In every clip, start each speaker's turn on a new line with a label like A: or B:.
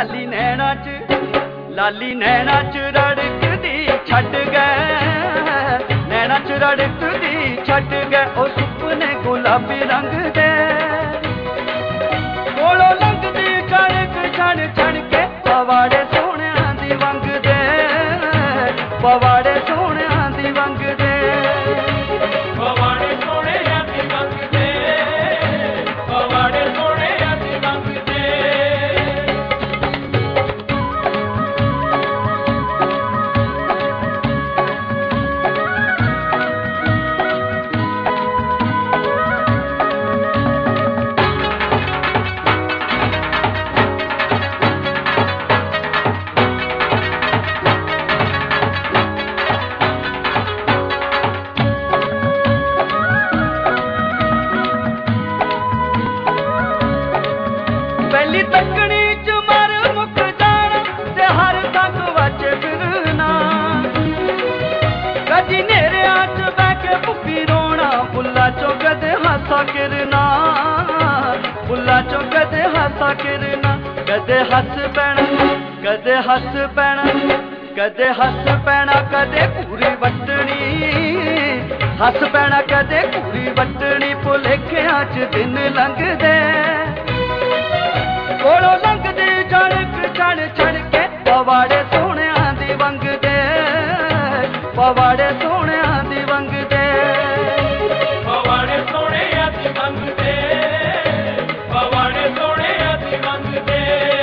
A: लाली नैना च रड़कदी छड्ड गए, नैना च रड़कदी छड्ड गए ओ सुपने गुलाबी रंग दे। कोलों लंघदी सड़क छण छण के पवाड़े सोहणियां दी वंग दे, पवाड़े सोहणियां दी वंग दे,
B: पवाड़े सोहणियां दी वंग दे, पवाड़े सोहणियां दी वंग दे।
A: पहली तकनी च मर मुक जाना ते हर संग वच फिरना, कदी नेरिया च बह के भुक्की रोना, बुल्ला चो कदे हासा किरना, बुल्ला चो कदे हासा किरना। कदे हस पैना, कदे हस पैना, कदे हस पैना, कदे पूरी वटनी, हस पैना कदे पूरी वटनी, भुलेखियां च दिन लंघदे। कोलों लंघदी सड़क छण छण के पवाड़े सोहणियां दी वंग दे, पवाड़े सोहणियां दी वंग दे,
B: पवाड़े सोहणियां दी वंग दे, पवाड़े सोहणियां दी वंग दे।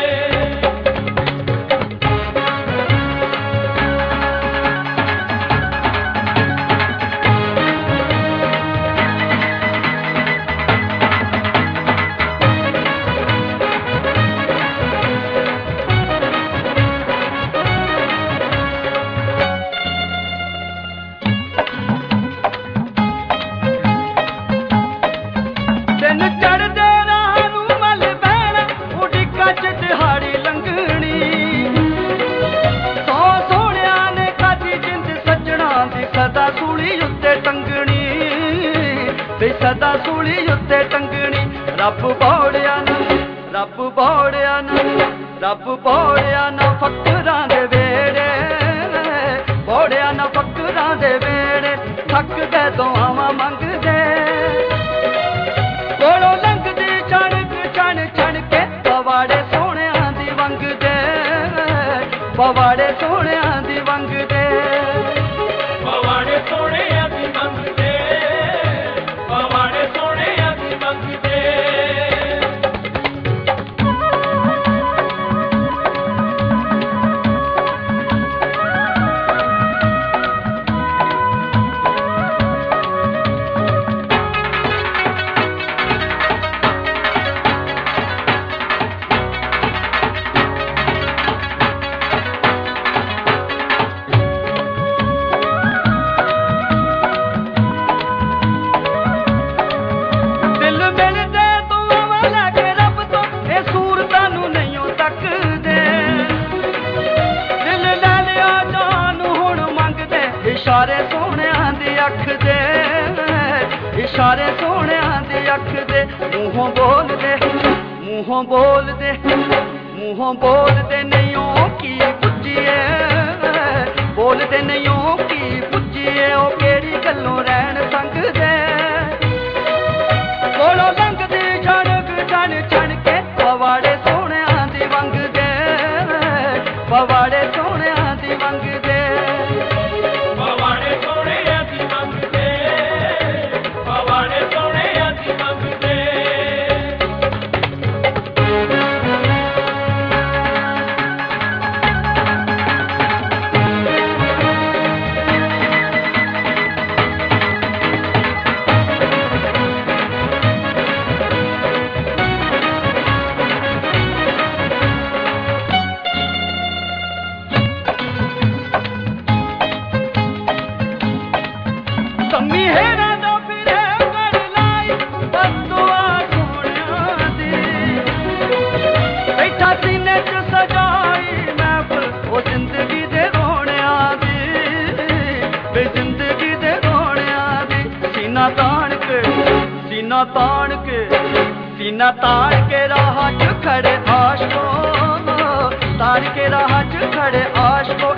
A: दिन चढ़दे राह नूं मल बहना, उडिका च दिहाड़ी लंघनी, सौ सोहणियां ने खाधी जिंद सजना दी सदा सूली उत्ते टंगनी, ते सदा सूली उत्ते टंगनी। रब बौड़िया ना, रब बौड़िया ना, रब बौड़िया ना फकरां दे वेड़े, बौड़िया ना फकरां दे वेड़े, थक गए दुआवां मंगदे। कोलों लंघदी सड़क छण छण के पवाड़े सोहणियां दी वंग दे, पवाड़े सोहणियां दी वंग दे,
B: पवाड़े सोहणियां दी वंग दे, पवाड़े सोहणियां दी वंग दे।
A: दिल मिलदे दुआवां लैके रब तो, ए सूरतां नूं नहीं तकदे। दिल लै लिया जान हुण मंगदे, इशारे सोहणियां दी अख दे, इशारे सोहणियां दी अख दे। मूहों बोलदे, मूहों बोलदे, मूहों बोलदे नहीं ओ की पुज्जिए, बोलदे नहीं ओ की पुज्जिए, ओ केड़ी गल्लों रहण संगदे। कोलों लंघदी सड़क छण छण के पवाड़े सोहणियां दी वंग दे, पवाड़े सोहणियां दी वंग दे,
B: पवाड़े सोहणियां दी वंग दे, पवाड़े सोहणियां दी वंग दे।
A: सम्मी हेरा दा फिरे कर लाई, बस दुआ सोहणियां दी, बैठा सीने च सजाई महफिल ओ जिंदगी दे रोणियां दी, बे जिंदगी दे रोणियां दी। सीना ताण के, सीना ताण के, सीना ताण के राह च खड़े आशकों, ਮਾਰ ਕੇ ਰਾਹ 'ਚ ਖੜੇ ਆਸ਼ਕੋ